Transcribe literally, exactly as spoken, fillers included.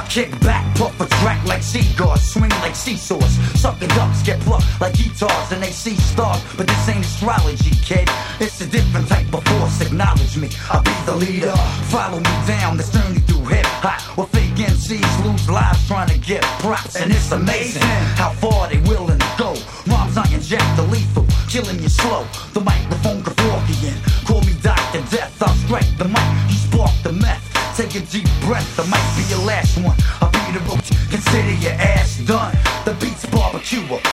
Kick back, puff a track like cigars, swing like seesaws. Sucker ducks get plucked like guitars and they see stars. But this ain't astrology, kid. It's a different type of force. Acknowledge me, I'll be the leader. Follow me down this journey through hip hop. Where fake M Cs lose lives trying to get props. And it's amazing how far they willing to go. Rhymes I inject the lethal, killing you slow. The microphone Kevorkian, call me Doctor Death. I'll strike the mic, you spark the meth. Take a deep breath, I might be your last one. I'll be the roach, consider your ass done. The beat's barbecuer,